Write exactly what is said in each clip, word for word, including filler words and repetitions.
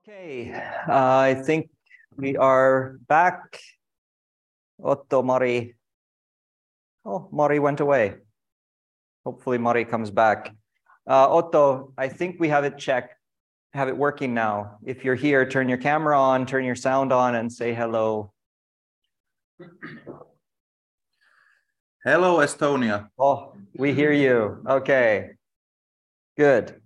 Okay, uh, I think we are back. Otto, Mari. Oh, Mari went away. Hopefully Mari comes back. Uh, Otto, I think we have it checked, have it working now. If you're here, turn your camera on, turn your sound on, and say hello. Hello, Estonia. Oh, we hear you. Okay, good.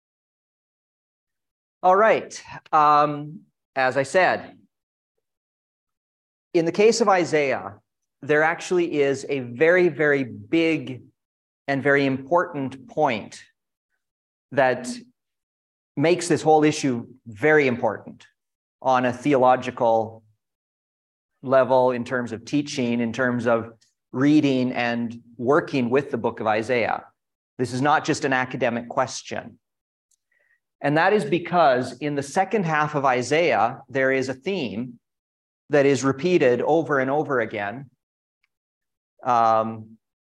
All right. Um, as I said, in the case of Isaiah, there actually is a very, very big and very important point that makes this whole issue very important on a theological level, in terms of teaching, in terms of reading and working with the book of Isaiah. This is not just an academic question. And that is because in the second half of Isaiah, there is a theme that is repeated over and over again. Um,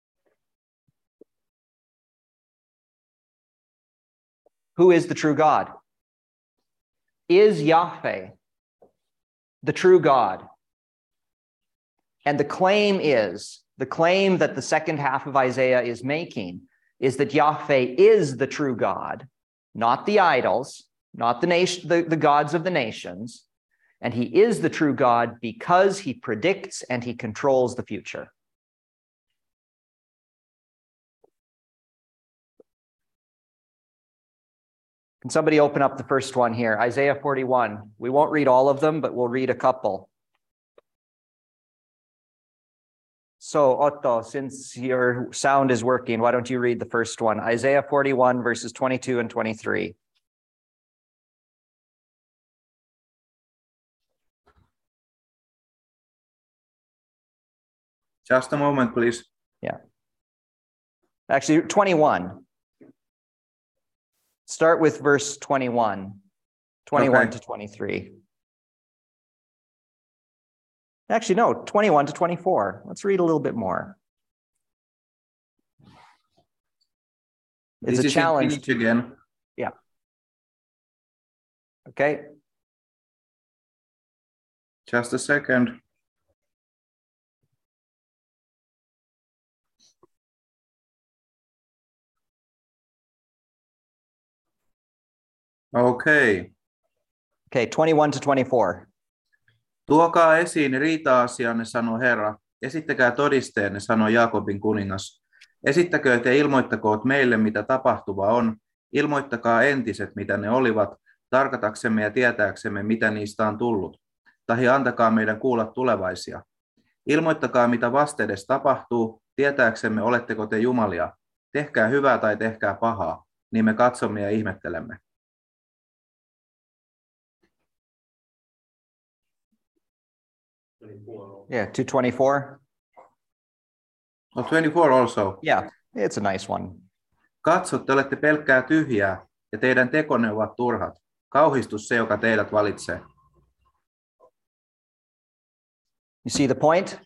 who is the true God? Is Yahweh the true God? And the claim is, the claim that the second half of Isaiah is making is that Yahweh is the true God, not the idols, not the nation, the, the gods of the nations. And he is the true God because he predicts and he controls the future. Can somebody open up the first one here? Isaiah forty-one. We won't read all of them, but we'll read a couple. So Otto, since your sound is working, why don't you read the first one? Isaiah forty-one, verses twenty-two and twenty-three. Just a moment, please. Yeah. Actually, twenty-one. Start with verse twenty-one. twenty-one Okay. to twenty-three. Actually, no, twenty-one to twenty-four. Let's read a little bit more. It's This a is in challenge. Finnish again. Yeah. Okay. Just a second. Okay. Okay, twenty-one to twenty-four. Tuokaa esiin riita-asianne, sanoi Herra. Esittäkää todisteenne, sanoi Jaakobin kuningas. Esittäkööt ja ilmoittakoot meille, mitä tapahtuva on. Ilmoittakaa entiset, mitä ne olivat, tarkataksemme ja tietääksemme, mitä niistä on tullut. Tahi antakaa meidän kuulla tulevaisia. Ilmoittakaa, mitä vastedes tapahtuu, tietääksemme, oletteko te jumalia. Tehkää hyvää tai tehkää pahaa, niin me katsomme ja ihmettelemme. Yeah, to twenty-four. No, twenty-four also. Yeah, it's a nice one. Katso, te olette pelkkää tyhjää, ja teidän tekonne ovat turhat. Kauhistus se, joka teidät valitsee. You see the point?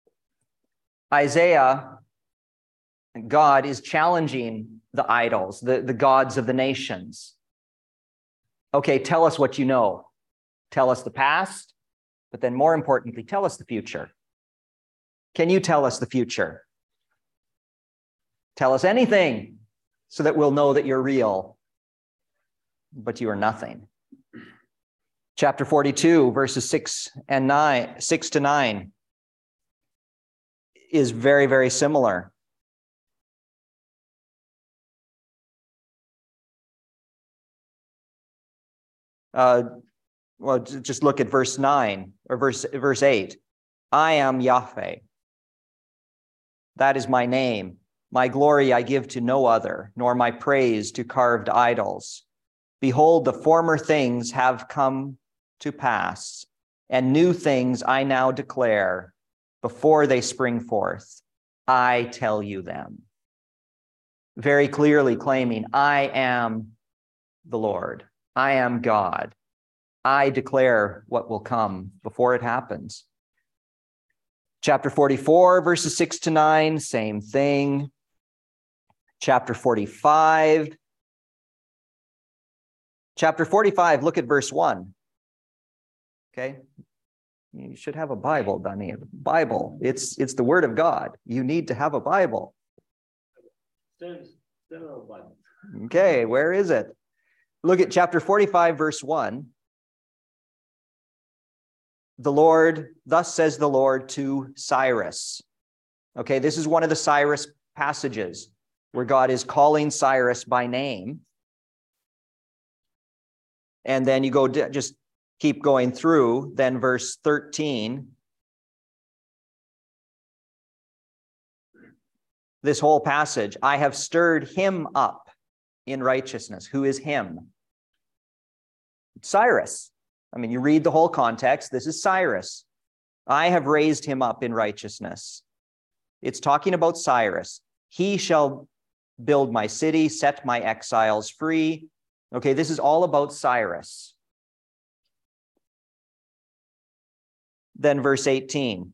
Isaiah, God is challenging the idols, the, the gods of the nations. Okay, tell us what you know. Tell us the past, but then more importantly, tell us the future. Can you tell us the future? Tell us anything so that we'll know that you're real, but you are nothing. Chapter forty-two, verses six and nine, six to nine is very, very similar. Uh, well, just look at verse nine or verse, verse eight. I am Yahweh. That is my name. My glory I give to no other, nor my praise to carved idols. Behold, the former things have come to pass, and new things I now declare. Before they spring forth, I tell you them. Very clearly claiming, I am the Lord. I am God. I declare what will come before it happens. Chapter forty-four, verses six to nine, same thing. Chapter forty-five, Chapter forty-five, look at verse one. Okay. You should have a Bible, Danny. Bible. It's it's the word of God. You need to have a Bible. Still, still no Bible. Okay, where is it? Look at chapter forty-five, verse one. The Lord, thus says the Lord to Cyrus. Okay, this is one of the Cyrus passages where God is calling Cyrus by name. And then you go, just keep going through, then verse thirteen. This whole passage, I have stirred him up in righteousness. Who is him? Cyrus. I mean, you read the whole context. This is Cyrus. I have raised him up in righteousness. It's talking about Cyrus. He shall build my city, set my exiles free. Okay, this is all about Cyrus. Then verse eighteen.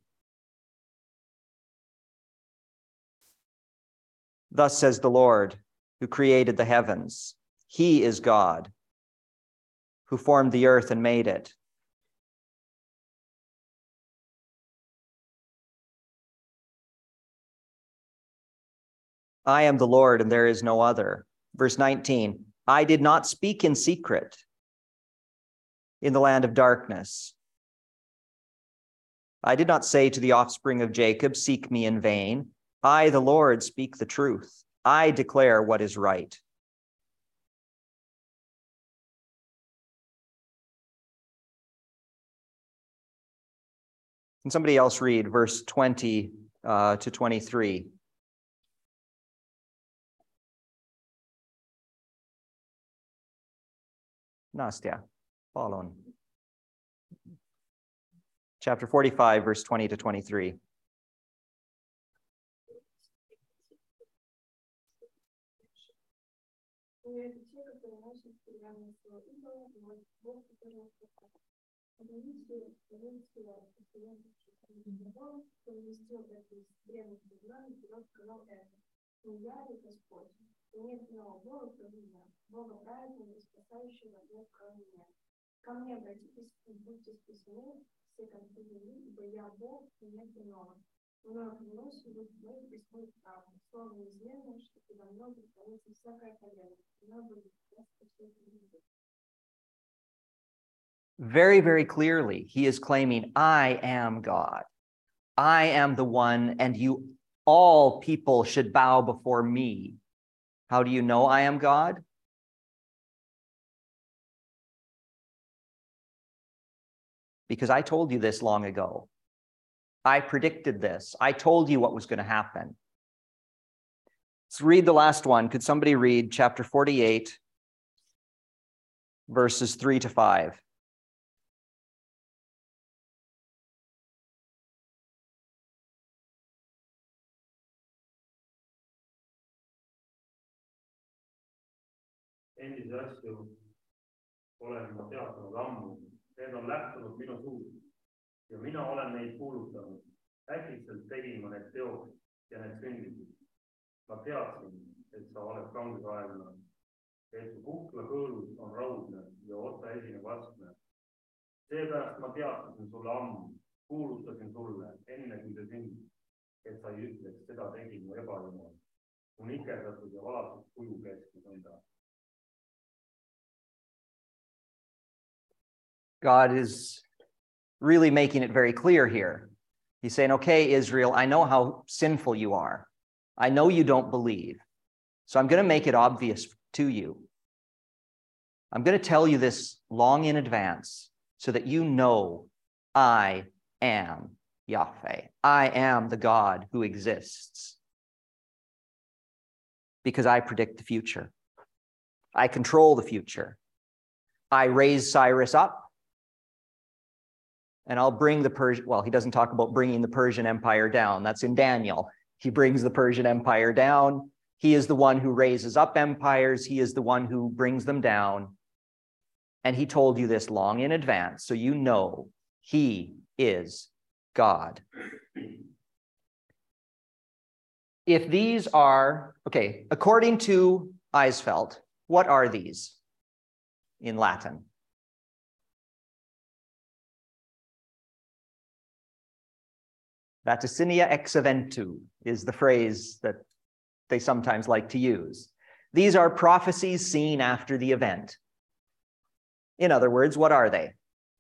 Thus says the Lord, who created the heavens. He is God, who formed the earth and made it. I am the Lord, and there is no other. Verse nineteen. I did not speak in secret in the land of darkness. I did not say to the offspring of Jacob, seek me in vain. I, the Lord, speak the truth. I declare what is right. Can somebody else read verse twenty uh, to twenty-three? Nastya, follow on. Chapter forty-five, verse twenty to twenty-three. Ко мне обратитесь и будьте спасены, все конфликты, ибо я Бог, и нет иного. Мною клянусь, и будут мои беспой правды. Слово неизменное, что предо мной преклонится всякое колено. Мною будет прекрасно все люди. Very, very clearly, he is claiming, I am God. I am the one, and you, all people should bow before me. How do you know I am God? Because I told you this long ago. I predicted this. I told you what was going to happen. Let's read the last one. Could somebody read chapter forty-eight, verses three to five? Endisi asju olen ma teatanud ammu. Need on lähtunud minu suust ja mina olen neid kuulutanud. Äkitselt tegin ma need teod ja need sündisid. Ma teadsin, et sa oled kangekaelune, et su kukla kõõlus on raudne ja otsa esinev astme. Seepärast ma teatasin sulle ammu, kuulutasin sulle enne kui see sündis, et sa ei ütleks, seda tegin mu ebajumal. Mu nikerdatud ja valatud kuju keskus enda. God is really making it very clear here. He's saying, okay, Israel, I know how sinful you are. I know you don't believe. So I'm going to make it obvious to you. I'm going to tell you this long in advance so that you know I am Yahweh. I am the God who exists. Because I predict the future. I control the future. I raise Cyrus up. And I'll bring the Persian, well, he doesn't talk about bringing the Persian Empire down. That's in Daniel. He brings the Persian Empire down. He is the one who raises up empires. He is the one who brings them down. And he told you this long in advance, so you know he is God. If these are, okay, according to Eisfeld, what are these in Latin. Vaticinia ex eventu is the phrase that they sometimes like to use. These are prophecies seen after the event. In other words, what are they?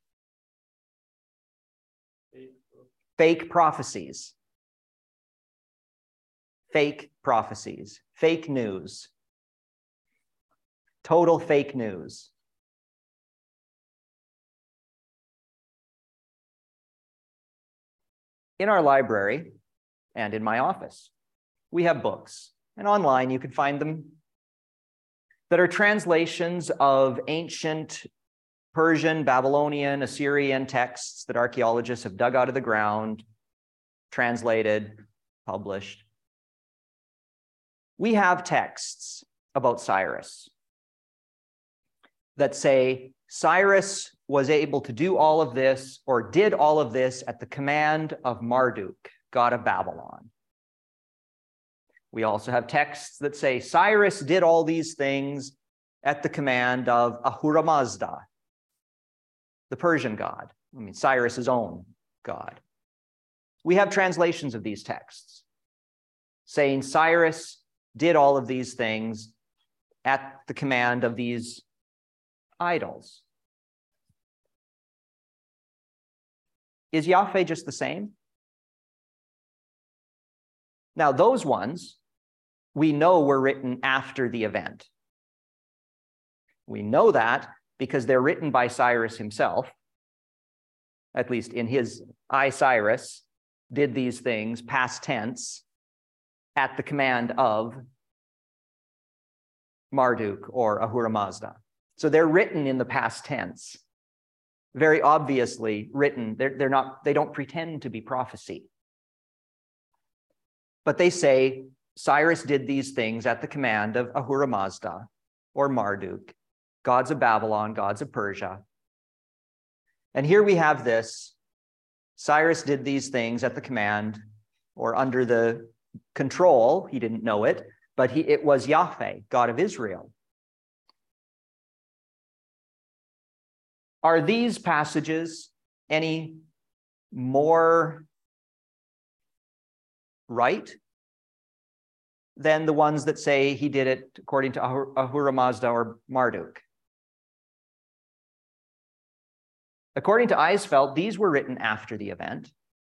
Fake prophecies. Fake prophecies. Fake news. Total fake news. In our library and in my office, we have books, and online you can find them, that are translations of ancient Persian, Babylonian, Assyrian texts that archaeologists have dug out of the ground, translated, published. We have texts about Cyrus that say Cyrus was able to do all of this or did all of this at the command of Marduk, god of Babylon. We also have texts that say Cyrus did all these things at the command of Ahura Mazda, the Persian god, I mean Cyrus's own god. We have translations of these texts saying Cyrus did all of these things at the command of these idols. Is Yahweh just the same? Now, those ones we know were written after the event. We know that because they're written by Cyrus himself, at least in his I, Cyrus, did these things, past tense, at the command of Marduk or Ahura Mazda. So they're written in the past tense, very obviously written. They're, they're not, they don't pretend to be prophecy. But they say Cyrus did these things at the command of Ahura Mazda or Marduk, gods of Babylon, gods of Persia. And here we have this. Cyrus did these things at the command or under the control, he didn't know it, but he, it was Yahweh, God of Israel. Are these passages any more right than the ones that say he did it according to Ahura Mazda or Marduk? According to Eisfeld, these were written after the event.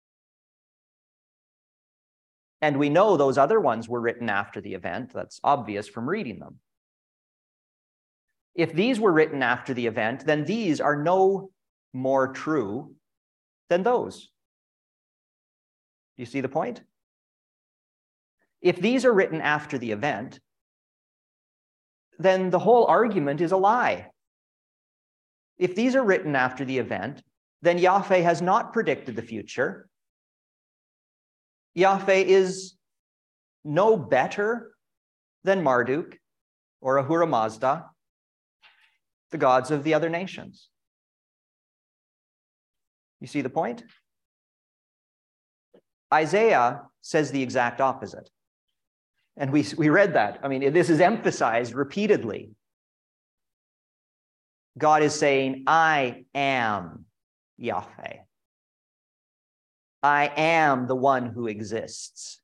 And we know those other ones were written after the event. That's obvious from reading them. If these were written after the event, then these are no more true than those. Do you see the point? If these are written after the event, then the whole argument is a lie. If these are written after the event, then Yahweh has not predicted the future. Yahweh is no better than Marduk or Ahura Mazda, the gods of the other nations. You see the point? Isaiah says the exact opposite. And we, we read that. I mean, this is emphasized repeatedly. God is saying, I am Yahweh. I am the one who exists.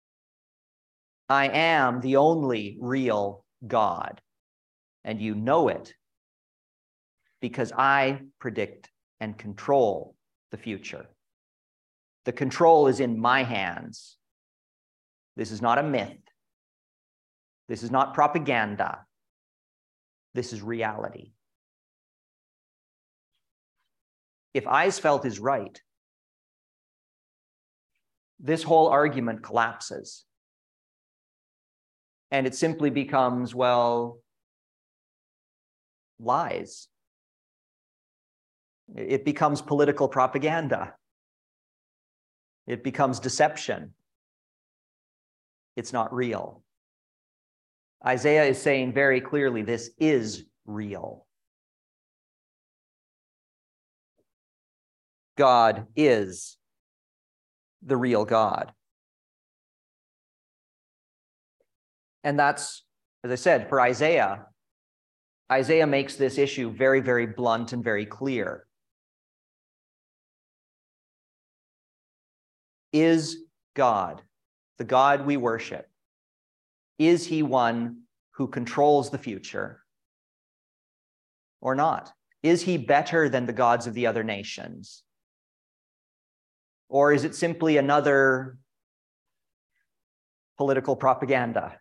I am the only real God. And you know it because I predict and control the future. The control is in my hands. This is not a myth. This is not propaganda. This is reality. If Eisfeld is right, this whole argument collapses. And it simply becomes, well, lies. It becomes political propaganda. It becomes deception. It's not real. Isaiah is saying very clearly, this is real. God is the real God. And that's, as I said, for Isaiah, Isaiah makes this issue very, very blunt and very clear. Is God, the God we worship, is he one who controls the future or not? Is he better than the gods of the other nations? Or is it simply another political propaganda?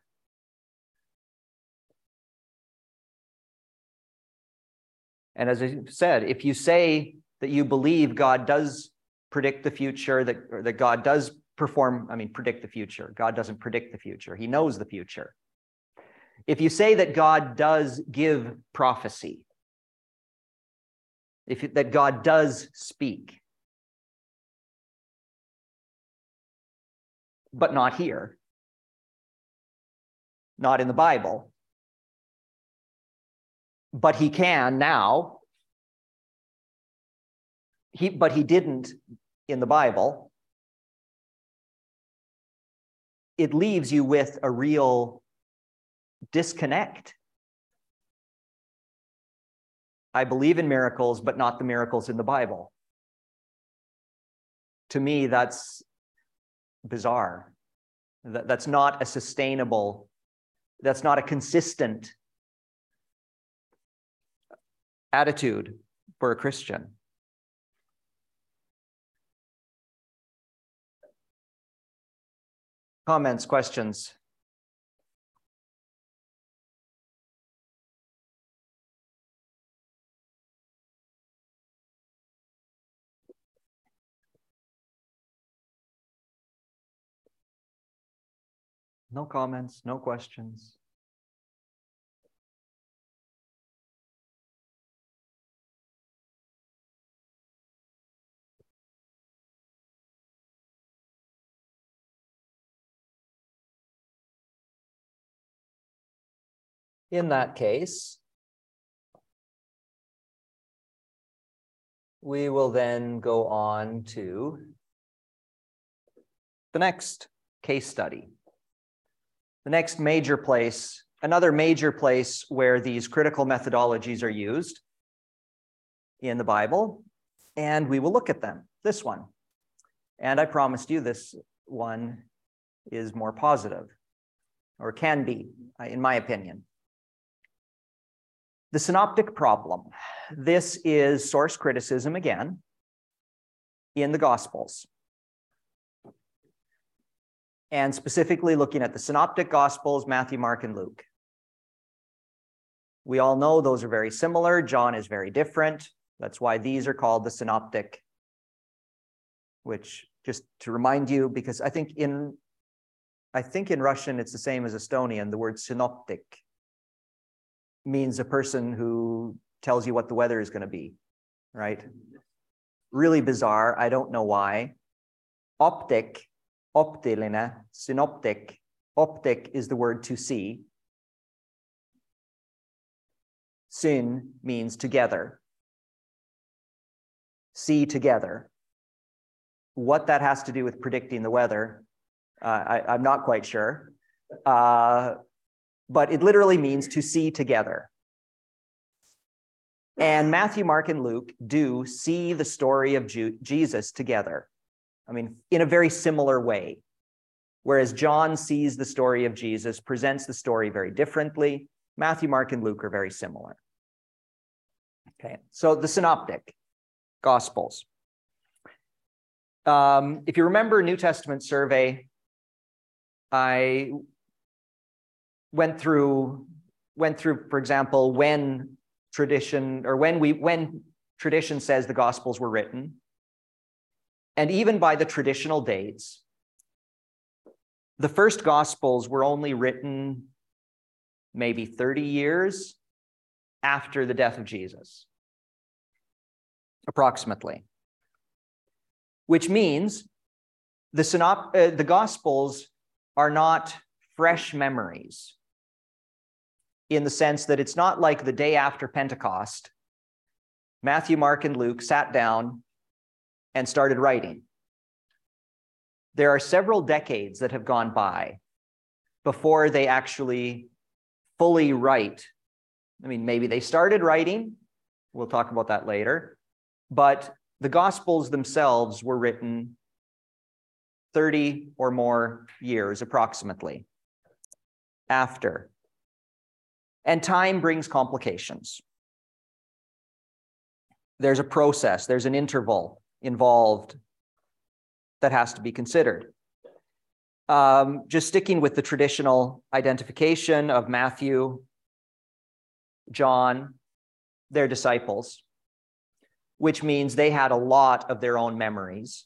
And as I said, if you say that you believe God does predict the future, that, or that God does perform, I mean, predict the future. God doesn't predict the future. He knows the future. If you say that God does give prophecy, if you, that God does speak, but not here, not in the Bible, but he can now, he, but he didn't in the Bible, it leaves you with a real disconnect. I believe in miracles, but not the miracles in the Bible. To me, that's bizarre. That, that's not a sustainable, that's not a consistent attitude for a Christian. Comments, questions? No comments, no questions. In that case, we will then go on to the next case study. The next major place, another major place where these critical methodologies are used in the Bible, and we will look at them, this one. And I promised you this one is more positive, or can be, in my opinion. The synoptic problem. This is source criticism again in the Gospels. And specifically looking at the synoptic Gospels, Matthew, Mark, and Luke. We all know those are very similar. John is very different. That's why these are called the synoptic, which, just to remind you, because I think in, I think in Russian it's the same as Estonian, the word synoptic means a person who tells you what the weather is going to be, right? Really bizarre. I don't know why. Optic, optiline, synoptic. Optic is the word to see. Syn means together. See together. What that has to do with predicting the weather, uh, I, I'm not quite sure. Uh, But it literally means to see together. And Matthew, Mark, and Luke do see the story of Ju- Jesus together. I mean, in a very similar way. Whereas John sees the story of Jesus, presents the story very differently. Matthew, Mark, and Luke are very similar. Okay, so the synoptic Gospels. Um, if you remember New Testament survey, I went through, went through, for example, when tradition, or when we, when tradition says the Gospels were written. And even by the traditional dates, the first Gospels were only written maybe thirty years after the death of Jesus, approximately. Which means the, synop- uh, the Gospels are not fresh memories, in the sense that it's not like the day after Pentecost, Matthew, Mark, and Luke sat down and started writing. There are several decades that have gone by before they actually fully write I mean, maybe they started writing. We'll talk about that later. But the Gospels themselves were written thirty or more years approximately after. And time brings complications. There's a process, there's an interval involved that has to be considered. Um, just sticking with the traditional identification of Matthew, John, their disciples, which means they had a lot of their own memories.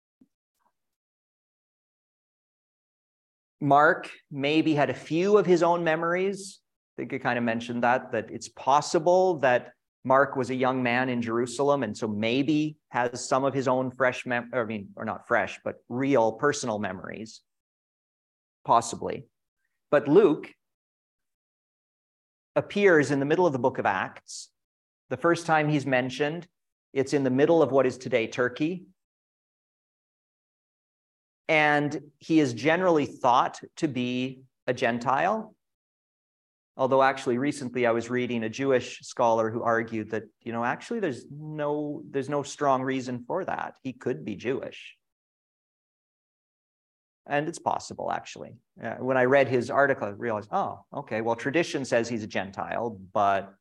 Mark maybe had a few of his own memories. I think I kind of mentioned that, that it's possible that Mark was a young man in Jerusalem, and so maybe has some of his own fresh, mem- or, I mean, or not fresh, but real personal memories, possibly. But Luke appears in the middle of the book of Acts. The first time he's mentioned, it's in the middle of what is today Turkey. And he is generally thought to be a Gentile. Although actually recently I was reading a Jewish scholar who argued that, you know, actually there's no, there's no strong reason for that. He could be Jewish. And it's possible, actually. Uh, when I read his article, I realized, oh, okay, well, tradition says he's a Gentile, but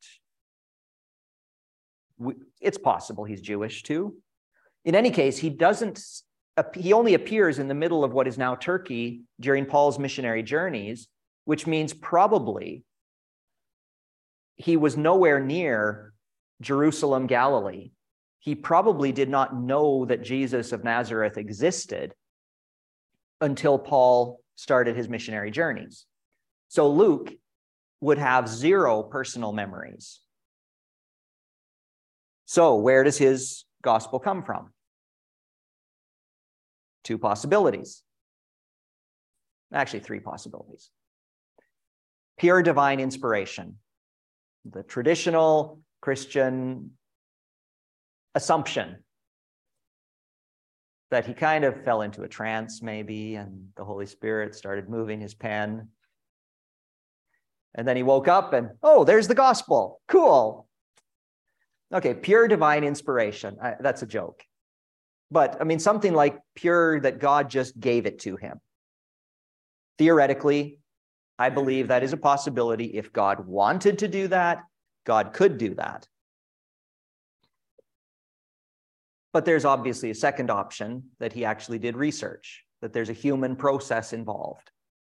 we, it's possible he's Jewish too. In any case, he doesn't, he only appears in the middle of what is now Turkey during Paul's missionary journeys, which means probably he was nowhere near Jerusalem, Galilee. He probably did not know that Jesus of Nazareth existed until Paul started his missionary journeys. So Luke would have zero personal memories. So where does his gospel come from? Two possibilities. Actually, three possibilities. Pure divine inspiration. The traditional Christian assumption that he kind of fell into a trance maybe, and the Holy Spirit started moving his pen. And then he woke up and, oh, there's the gospel. Cool. Okay, pure divine inspiration. I, that's a joke. But I mean, something like pure that God just gave it to him. Theoretically, I believe that is a possibility. If God wanted to do that, God could do that. But there's obviously a second option, that he actually did research, that there's a human process involved.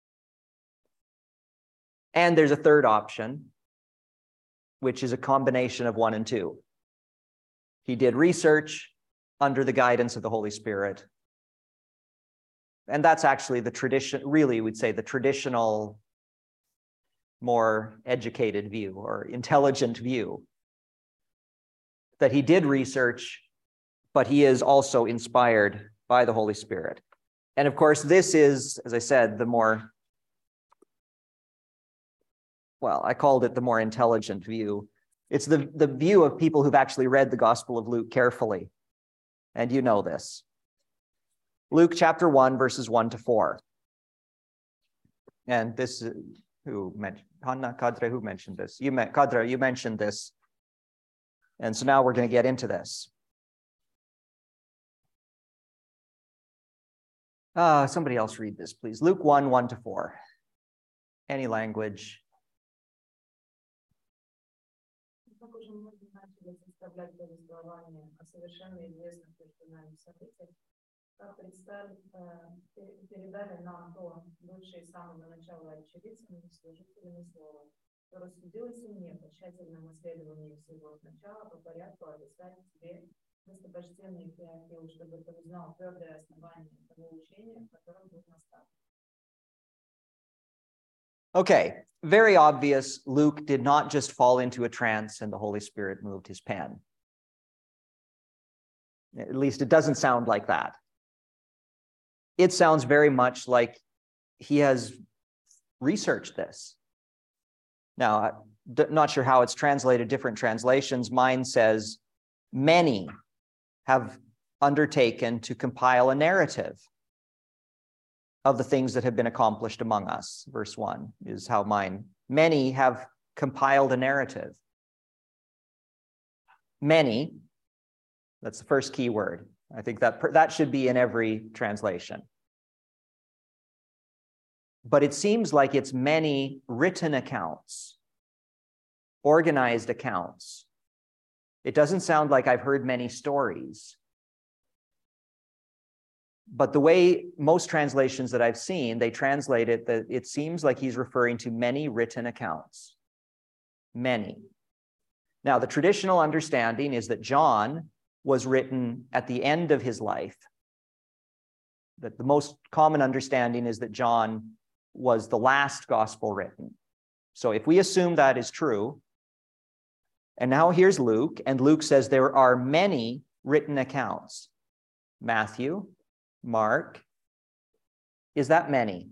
And there's a third option, which is a combination of one and two. He did research under the guidance of the Holy Spirit. And that's actually the tradition, really, we'd say the traditional, more educated view or intelligent view, that he did research, but he is also inspired by the Holy Spirit. And of course, this is, as I said, the more, well, I called it the more intelligent view. It's the, the view of people who've actually read the Gospel of Luke carefully. And you know this. Luke chapter one, verses one to four. And this, who mentioned, Hanna, Kadre, who mentioned this? You, Kadre, you mentioned this. And so now we're going to get into this. Uh, somebody else read this, please. Luke one, one to four. Any language. Как передали нам то, бывшие с самого начала очевидцами и служителями слова, то рассудилось и мне по тщательному исследованию всего сначала по порядку описать тебе, достопочтенный Феофил, чтобы ты узнал твердое основание того учения, в котором Бог наставил. Okay, very obvious. Luke did not just fall into a trance and the Holy Spirit moved his pen. At least it doesn't sound like that. It sounds very much like he has researched this. Now, I'm not sure how it's translated, different translations. Mine says, many have undertaken to compile a narrative of the things that have been accomplished among us. Verse one is how mine. Many have compiled a narrative. Many, that's the first key word. I think that, that should be in every translation. But it seems like it's many written accounts, organized accounts. It doesn't sound like I've heard many stories. But the way most translations that I've seen, they translate it that it seems like he's referring to many written accounts. Many. Now, the traditional understanding is that John was written at the end of his life. That the most common understanding is that John was the last gospel written. So if we assume that is true, and now here's Luke, and Luke says there are many written accounts. Matthew, Mark, is that many?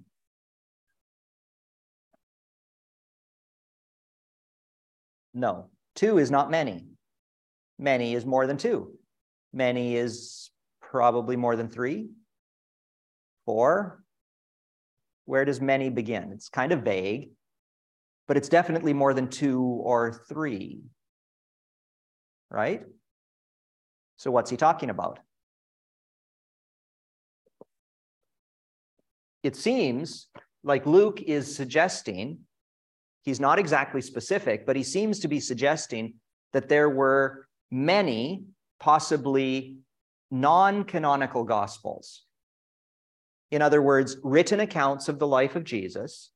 No, two is not many. Many is more than two. Many is probably more than three, four. Where does many begin? It's kind of vague, but it's definitely more than two or three, right? So what's he talking about? It seems like Luke is suggesting, he's not exactly specific, but he seems to be suggesting that there were many, possibly non-canonical gospels. In other words, written accounts of the life of Jesus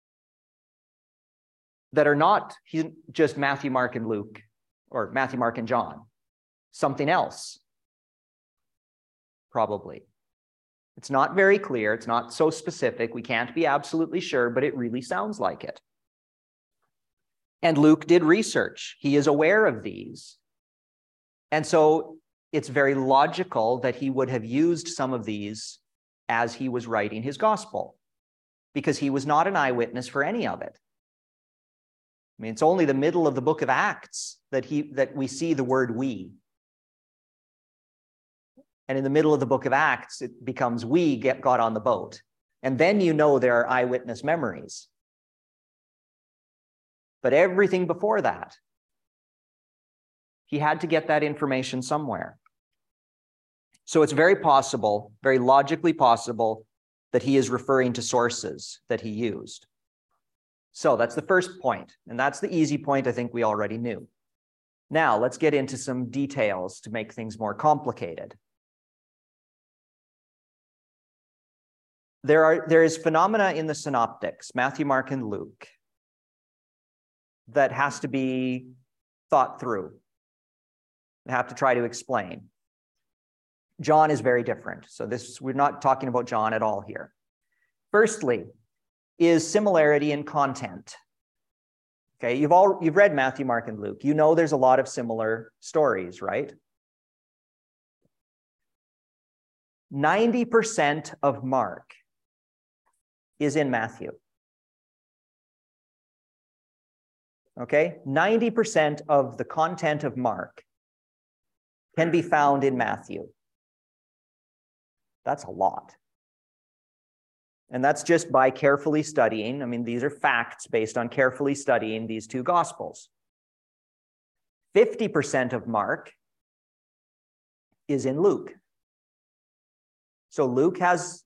that are not just Matthew, Mark, and Luke, or Matthew, Mark, and John. Something else, probably. It's not very clear. It's not so specific. We can't be absolutely sure, but it really sounds like it. And Luke did research. He is aware of these. And so it's very logical that he would have used some of these as he was writing his gospel, because he was not an eyewitness for any of it. I mean, it's only the middle of the book of Acts that he that we see the word we. And in the middle of the book of Acts, it becomes we get got on the boat. And then you know there are eyewitness memories. But everything before that, he had to get that information somewhere. So it's very possible, very logically possible, that he is referring to sources that he used. So that's the first point, and that's the easy point I think we already knew. Now let's get into some details to make things more complicated. There are there is phenomena in the synoptics, Matthew, Mark, and Luke, that has to be thought through. We have to try to explain. John is very different. So this, we're not talking about John at all here. Firstly, is similarity in content. Okay, you've all you've read Matthew, Mark, and Luke. You know there's a lot of similar stories, right? ninety percent of Mark is in Matthew. Okay, ninety percent of the content of Mark can be found in Matthew. That's a lot. And that's just by carefully studying. I mean, these are facts based on carefully studying these two Gospels. fifty percent of Mark is in Luke. So Luke has,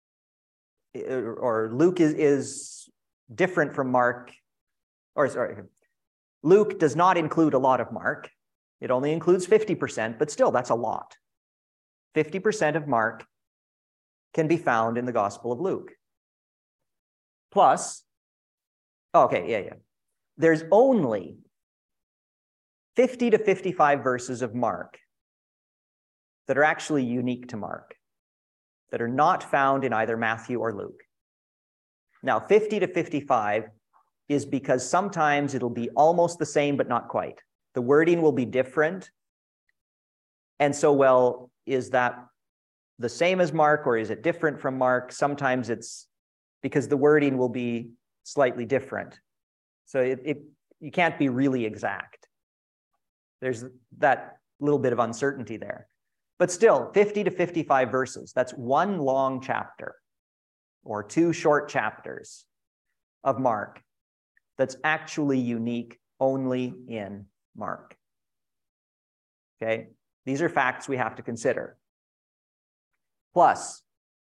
or Luke is, is different from Mark, or sorry, Luke does not include a lot of Mark. It only includes fifty percent, but still that's a lot. fifty percent of Mark can be found in the Gospel of Luke. Plus, okay, yeah, yeah. There's only fifty to fifty-five verses of Mark that are actually unique to Mark, that are not found in either Matthew or Luke. Now, fifty to fifty-five is because sometimes it'll be almost the same, but not quite. The wording will be different. And so, well, is that the same as Mark, or is it different from Mark? Sometimes it's because the wording will be slightly different. So it, it you can't be really exact. There's that little bit of uncertainty there. But still, fifty to fifty-five verses, that's one long chapter or two short chapters of Mark. that's actually unique only in Mark. Okay, these are facts we have to consider. Plus,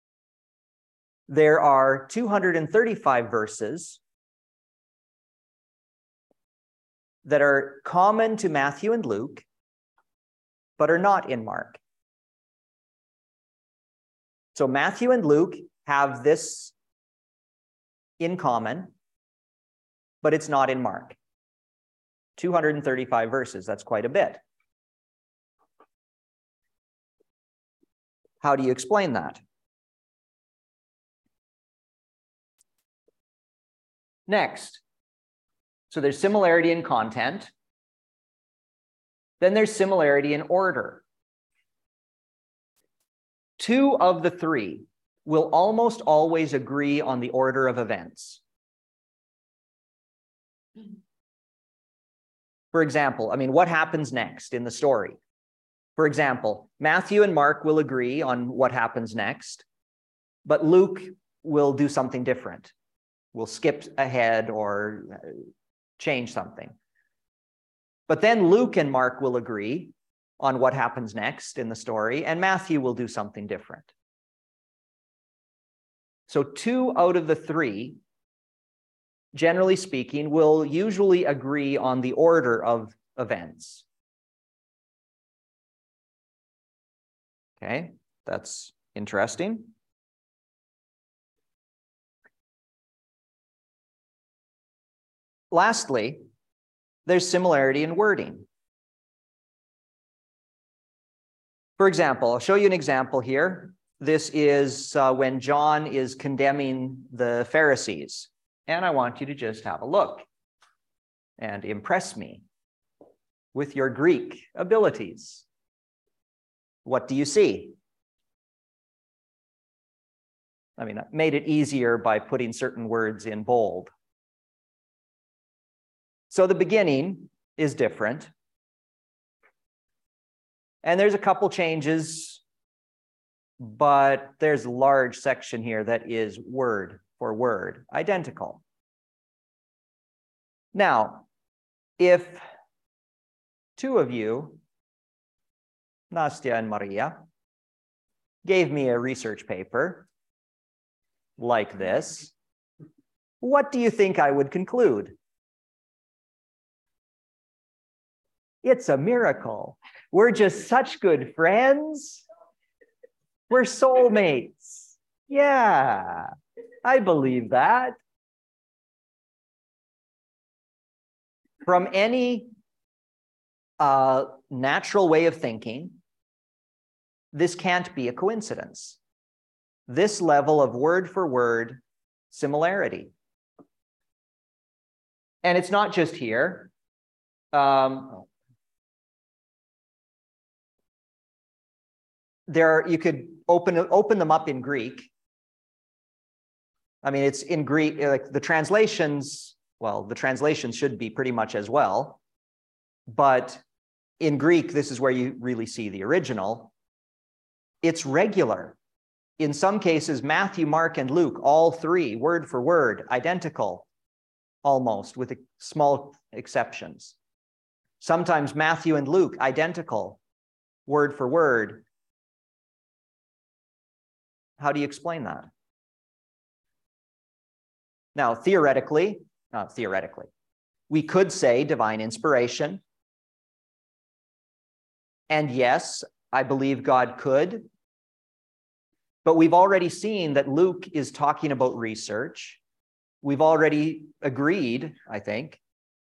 there are two hundred thirty-five verses that are common to Matthew and Luke, but are not in Mark. So Matthew and Luke have this in common, but it's not in Mark. two hundred thirty-five verses, that's quite a bit. How do you explain that? Next, so there's similarity in content. Then there's similarity in order. Two of the three will almost always agree on the order of events. For example, I mean, what happens next in the story? For example, Matthew and Mark will agree on what happens next, but Luke will do something different. We'll skip ahead or change something. But then Luke and Mark will agree on what happens next in the story, and Matthew will do something different. So two out of the three, generally speaking, will usually agree on the order of events. Okay, that's interesting. Lastly, there's similarity in wording. For example, I'll show you an example here. This is uh, when John is condemning the Pharisees. And I want you to just have a look and impress me with your Greek abilities. What do you see? I mean, I made it easier by putting certain words in bold. So the beginning is different. And there's a couple changes, but there's a large section here that is word for word identical. Now, if two of you, Nastya and Maria, gave me a research paper like this, what do you think I would conclude? It's a miracle. We're just such good friends. We're soulmates. Yeah, I believe that. From any uh, natural way of thinking, this can't be a coincidence. This level of word for word similarity. And it's not just here. Um, there are, you could open, open them up in Greek. I mean, it's in Greek, like the translations, well, the translations should be pretty much as well. But in Greek, this is where you really see the original. It's regular. In some cases, Matthew, Mark, and Luke, all three, word for word, identical, almost, with small exceptions. Sometimes Matthew and Luke, identical, word for word. How do you explain that? Now, theoretically, not theoretically, we could say divine inspiration. And yes, I believe God could. But we've already seen that Luke is talking about research. We've already agreed, I think,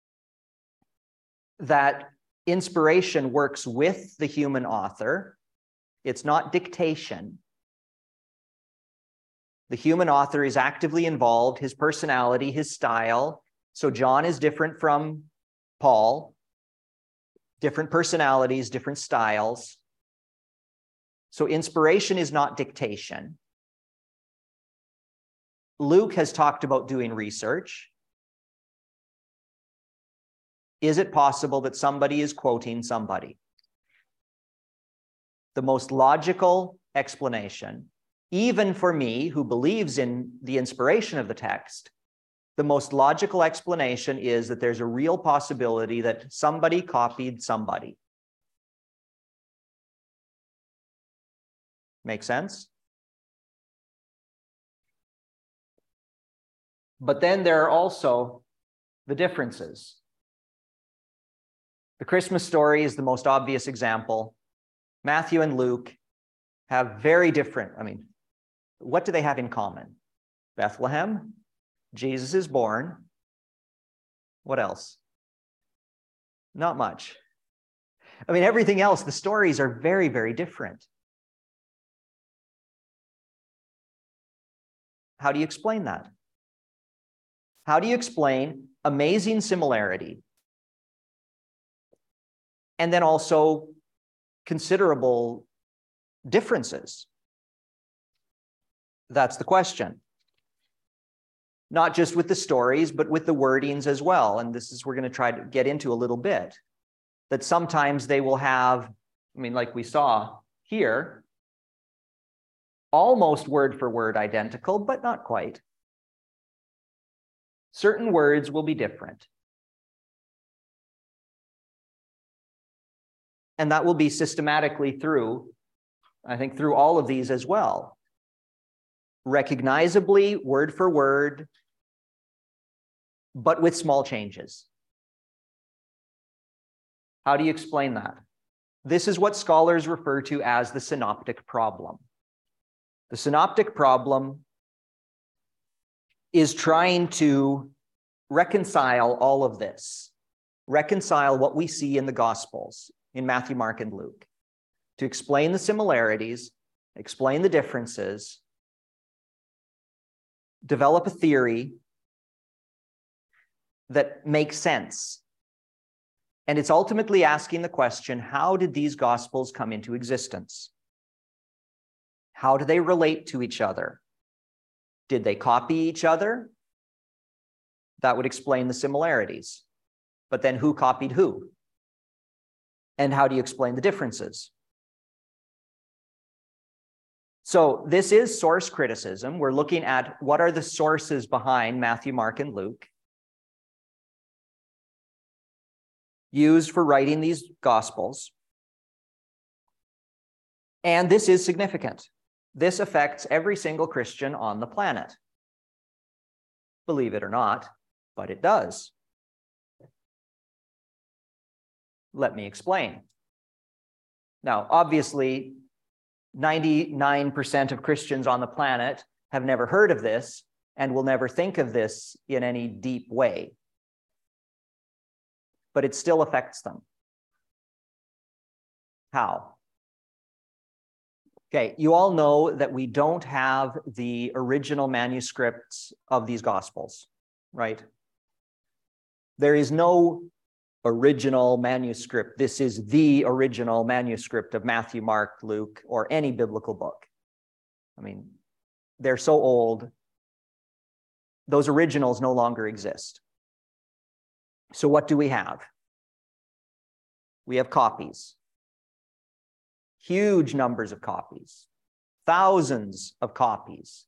that inspiration works with the human author. It's not dictation. The human author is actively involved, his personality, his style. So John is different from Paul. Different personalities, different styles. So inspiration is not dictation. Luke has talked about doing research. Is it possible that somebody is quoting somebody? The most logical explanation, even for me who believes in the inspiration of the text, the most logical explanation is that there's a real possibility that somebody copied somebody. Make sense? But then there are also the differences. The Christmas story is the most obvious example. Matthew and Luke have very different, I mean, what do they have in common? Bethlehem, Jesus is born. What else? Not much. I mean, everything else, the stories are very, very different. How do you explain that? How do you explain amazing similarity and then also considerable differences? That's the question. Not just with the stories, but with the wordings as well. And this is, we're going to try to get into a little bit, that sometimes they will have, I mean, like we saw here, almost word for word identical, but not quite. Certain words will be different. And that will be systematically through, I think, through all of these as well. Recognizably, word for word, but with small changes. How do you explain that? This is what scholars refer to as the synoptic problem. The synoptic problem is trying to reconcile all of this, reconcile what we see in the Gospels, in Matthew, Mark, and Luke, to explain the similarities, explain the differences, develop a theory that makes sense. And it's ultimately asking the question, how did these Gospels come into existence? How do they relate to each other? Did they copy each other? That would explain the similarities. But then who copied who? And how do you explain the differences? So this is source criticism. We're looking at what are the sources behind Matthew, Mark, and Luke, used for writing these Gospels. And this is significant. This affects every single Christian on the planet. Believe it or not, but it does. Let me explain. Now, obviously, ninety-nine percent of Christians on the planet have never heard of this and will never think of this in any deep way. But it still affects them. How? Okay, you all know that we don't have the original manuscripts of these Gospels, right? There is no original manuscript. This is the original manuscript of Matthew, Mark, Luke, or any biblical book. I mean, they're so old. Those originals no longer exist. So what do we have? We have copies. Huge numbers of copies. Thousands of copies.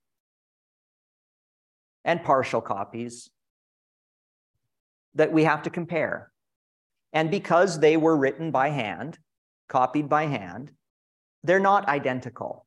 And partial copies that we have to compare. And because they were written by hand, copied by hand, they're not identical.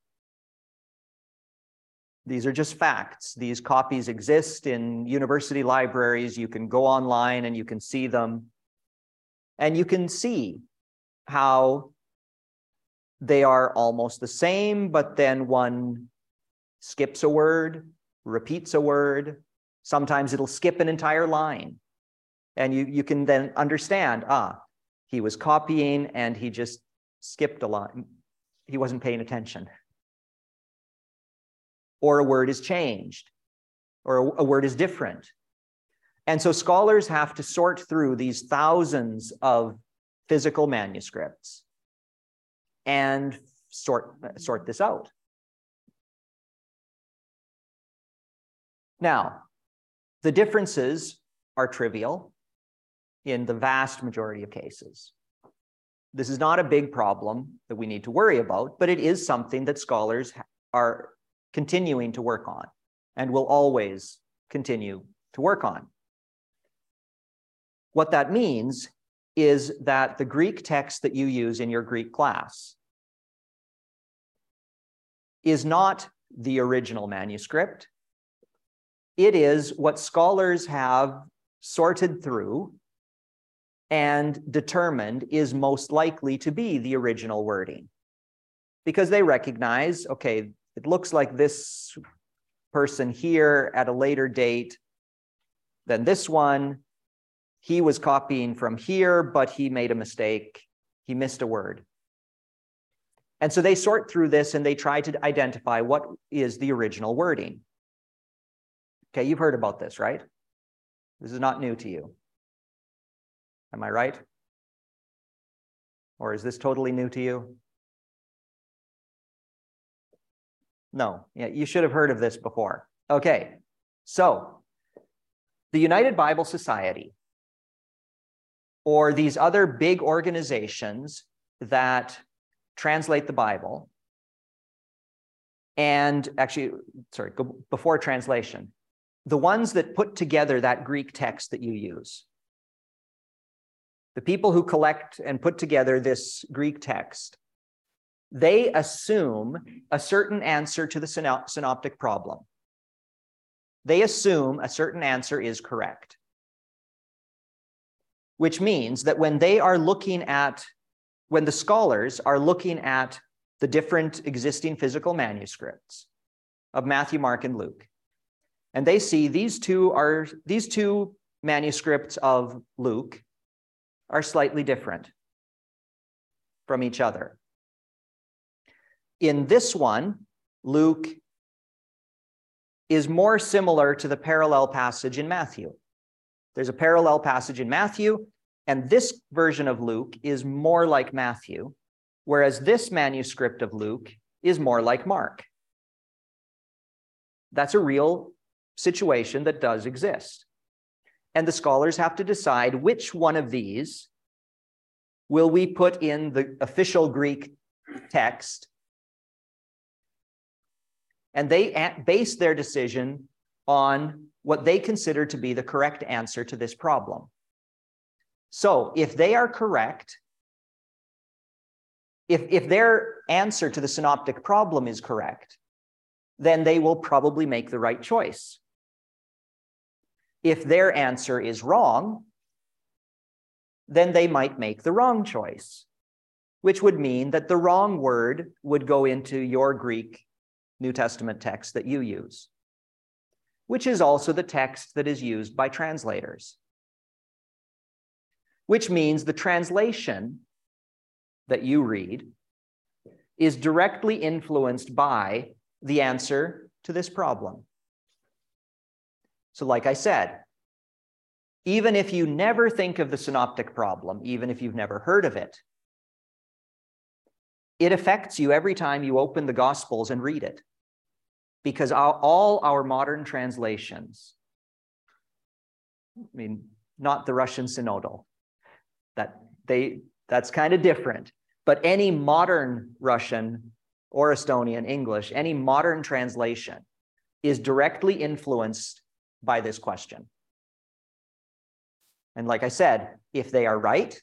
These are just facts. These copies exist in university libraries. You can go online and you can see them. And you can see how they are almost the same, but then one skips a word, repeats a word. Sometimes it'll skip an entire line. And you, you can then understand, ah, he was copying and he just skipped a line. He wasn't paying attention. Or a word is changed, or a, a word is different. And so scholars have to sort through these thousands of physical manuscripts and sort, sort this out. Now, the differences are trivial in the vast majority of cases. This is not a big problem that we need to worry about, but it is something that scholars are continuing to work on and will always continue to work on. What that means is that the Greek text that you use in your Greek class is not the original manuscript. It is what scholars have sorted through and determined is most likely to be the original wording. Because they recognize, okay, it looks like this person here at a later date than this one. He was copying from here, but he made a mistake. He missed a word. And so they sort through this and they try to identify what is the original wording. Okay, you've heard about this, right? This is not new to you. Am I right? Or is this totally new to you? No, yeah, you should have heard of this before. Okay, so the United Bible Society, or these other big organizations that translate the Bible, and actually, sorry, go before translation, the ones that put together that Greek text that you use, the people who collect and put together this Greek text, they assume a certain answer to the synoptic problem. They assume a certain answer is correct, which means that when they are looking at, when the scholars are looking at the different existing physical manuscripts of Matthew, Mark, and Luke, and they see these two are, these two manuscripts of Luke are slightly different from each other. In this one, Luke is more similar to the parallel passage in Matthew. There's a parallel passage in Matthew, and this version of Luke is more like Matthew, whereas this manuscript of Luke is more like Mark. That's a real situation that does exist. And the scholars have to decide which one of these will we put in the official Greek text. And they base their decision on what they consider to be the correct answer to this problem. So if they are correct, if, if their answer to the synoptic problem is correct, then they will probably make the right choice. If their answer is wrong, then they might make the wrong choice, which would mean that the wrong word would go into your Greek New Testament text that you use, which is also the text that is used by translators, which means the translation that you read is directly influenced by the answer to this problem. So like I said, even if you never think of the synoptic problem, even if you've never heard of it, it affects you every time you open the Gospels and read it. Because all our modern translations, I mean, not the Russian Synodal, that they, that's kind of different, but any modern Russian or Estonian English, any modern translation is directly influenced by this question. And like I said, if they are right,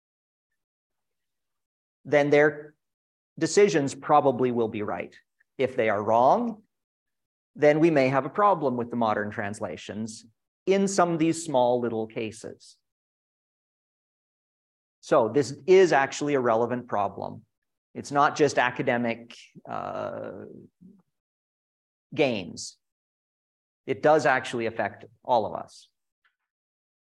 then their decisions probably will be right. If they are wrong, then we may have a problem with the modern translations in some of these small little cases. So this is actually a relevant problem. It's not just academic uh, games. It does actually affect all of us.